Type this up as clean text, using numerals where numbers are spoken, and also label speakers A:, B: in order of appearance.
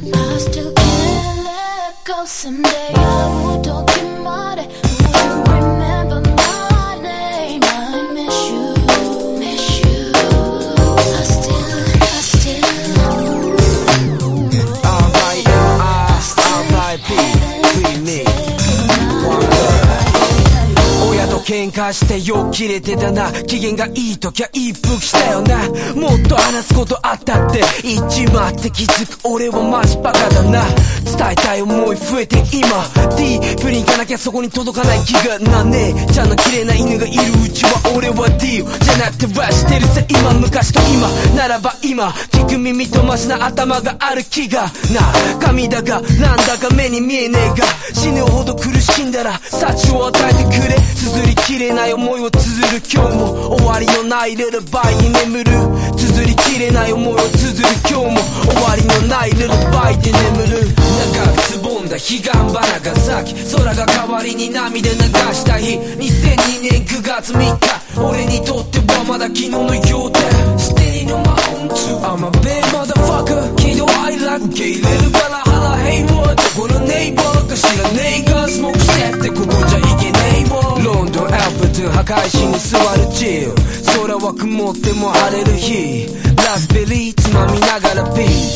A: I still can't let go. Someday I will talk in my day. Will you remember my name? I miss you, miss you. I still
B: R.I.M.I.R.I.P. me 喧嘩してよ切れてたな。機嫌がいい時は一服したよな。もっと話すことあったって言っちまって気づく俺はマジバカだな。伝えたい思い増えて今ディープに行かなきゃそこに届かない気がなんねえ。ちゃんの綺麗な犬がいるうちは俺はディーじゃなくてはしてるぜ今。昔と今ならば今聞く耳とましな頭がある気がな。神だがなんだか目に見えねえが死ぬほど苦しんだら幸を与えてくれ。綴りきれない思いを綴る今日も終わりのないルルバイに眠る。綴りきれない思いを綴る今日も終わりのないルルバイで眠る。長くつぼんだ彼岸花が咲き空が代わりに涙流した日2002年9月3日俺にとってはまだ昨日のようだ。Steady on my own too I'm a big motherfucker けど I like 受け入れるから腹平和どこのネイバーか知らねえがスモークしてってここじゃいけないわ。ロンドンアルプトゥ破壊しに座るチル空は曇っても晴れる日ラスベリーつまみながらピー